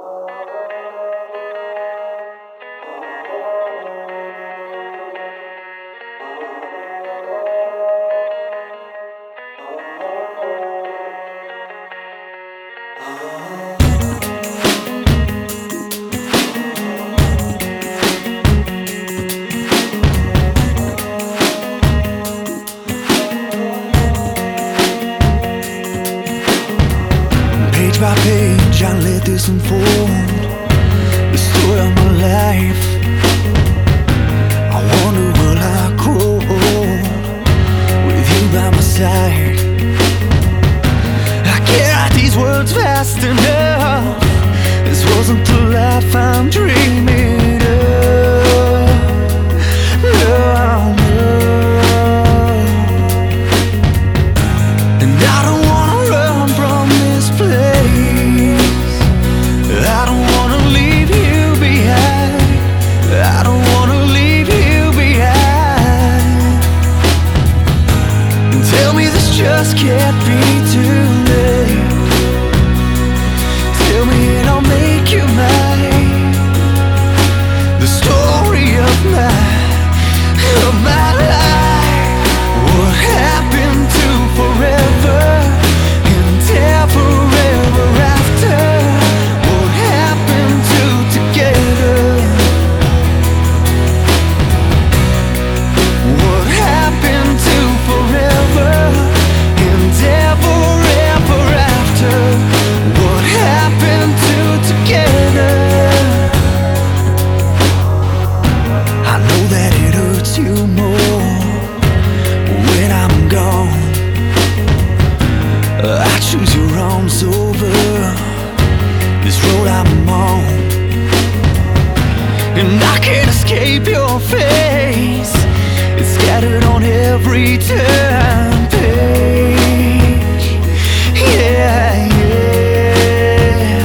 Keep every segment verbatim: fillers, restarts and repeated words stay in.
Page by page, I let this unfold, the story of my life. I wonder will I grow old with you by my side? I can't write these words fast enough. This wasn't the life I'm dreaming of. No, no. And I don't wanna run from this place. I don't wanna leave you behind. I don't wanna leave you behind. And tell me this just can't be too late. Tell me and I'll make you mine. The story of my, of my life. What happened to forever and ever, ever after? What happened to together? What happened to forever and ever, ever after? What happened to together? I know that it hurts you more when I'm gone. I choose your arms over this road I'm on, and I can't escape your face. It's scattered on every turn page. Yeah, yeah.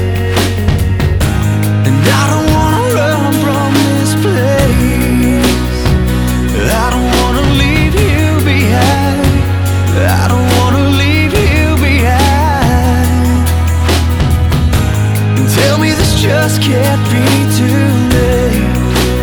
And I don't wanna run from this place. I don't wanna leave you behind. I don't wanna leave you behind. And tell me this just can't be too late.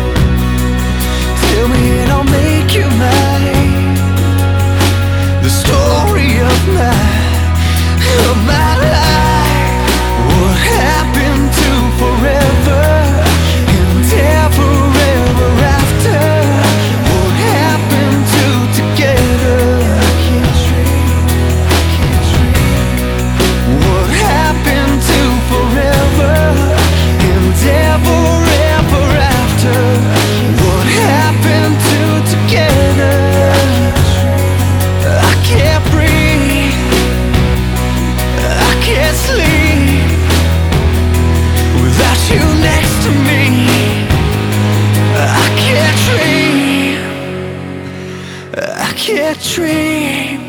Tell me and I'll make you mine. The story of my, of my life. What happened to forever and ever, ever after? What happened to together? I can't dream, I can't dream. What happened to forever and ever, ever after? What happened to together? I can't breathe, I can't sleep without you next to me. I can't dream, I can't dream.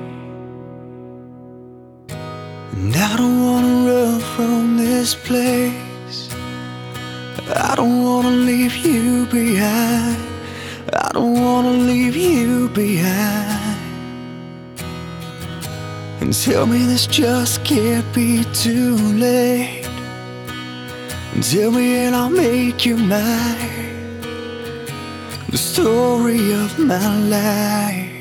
And I don't wanna run from this place. I don't wanna leave you behind. I don't wanna leave you behind. And tell me this just can't be too late. And tell me and I'll make you mine. The story of my life.